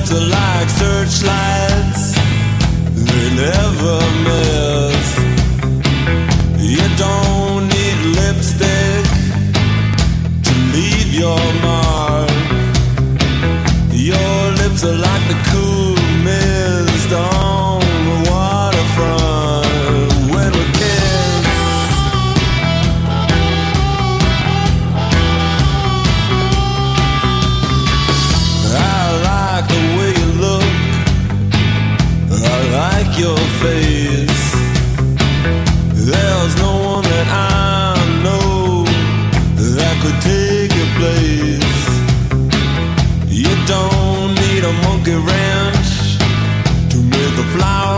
lips are like searchlights, they never miss. You don't need lipstick to leave your mark. Your lips are like the cool mist on the waterfront when we kiss. I like the way you look, I like your face. There's no one that I know that could take your place. You don't need a monkey ranch to make a flower